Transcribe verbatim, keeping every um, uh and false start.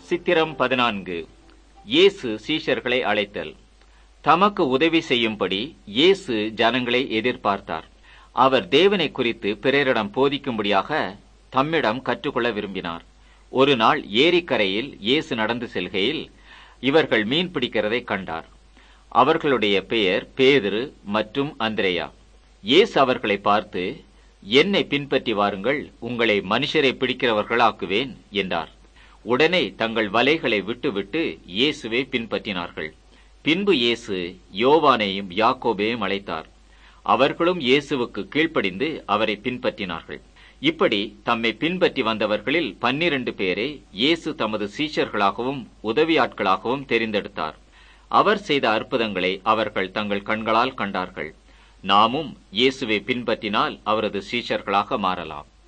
சித்திரம் பதினான்கு. இயேசு சீஷர்களை அழைத்தல். தமக்கு உதவி செய்யும்படி இயேசு ஜனங்களை எதிர்பார்த்தார். அவர் தேவனை குறித்து பிறரிடம் போதிக்கும்படியாக தம்மிடம் கற்றுக்கொள்ள விரும்பினார். ஒரு நாள் ஏரிக்கரையில் இயேசு நடந்து செல்கையில் இவர்கள் மீன் பிடிக்கிறதை கண்டார். அவர்களுடைய பெயர் பேதுரு மற்றும் அந்திரேயா. இயேசு அவர்களை பார்த்து, என்னை பின்பற்றி வாருங்கள், உங்களை மனுஷரை பிடிக்கிறவர்களாக்குவேன் என்றார். உடனே தங்கள் வலைகளை விட்டுவிட்டு இயேசுவை பின்பற்றினார்கள். பின்பு இயேசு யோவானையும் யாக்கோபையும் அழைத்தார். அவர்களும் இயேசுவுக்கு கீழ்ப்படிந்து அவரை பின்பற்றினார்கள். இப்படி தம்மை பின்பற்றி வந்தவர்களில் பன்னிரண்டு பேரை இயேசு தமது சீஷர்களாகவும் உதவியாட்களாகவும் தெரிந்தெடுத்தார். அவர் செய்த அற்புதங்களை அவர்கள் தங்கள் கண்களால் கண்டார்கள். நாமும் இயேசுவை பின்பற்றினால் அவரது சீஷர்களாக மாறலாம்.